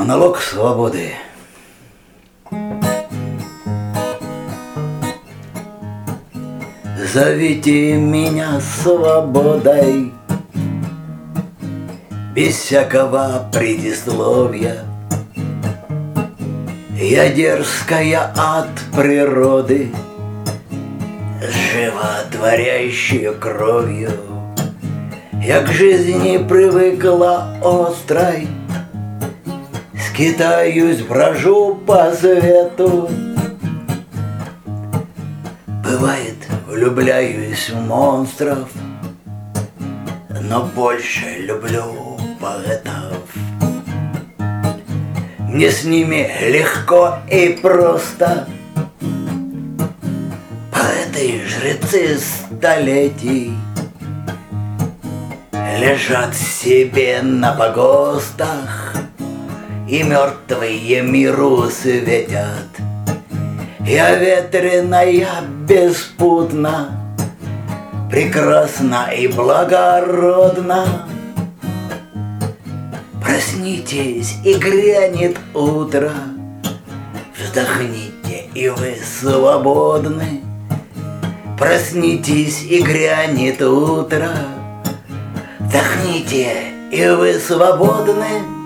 Монолог свободы. Зовите меня свободой, без всякого предисловия. Я дерзкая от природы, животворящая кровью. Я к жизни привыкла острой, скитаюсь, брожу по свету. Бывает, влюбляюсь в монстров, но больше люблю поэтов. Мне с ними легко и просто. Поэты, жрецы столетий лежат себе на погостах и мертвые миру светят. Я ветреная, беспутна, прекрасна и благородна. Проснитесь, и грянет утро, вздохните, и вы свободны. Проснитесь, и грянет утро, вдохните, и вы свободны.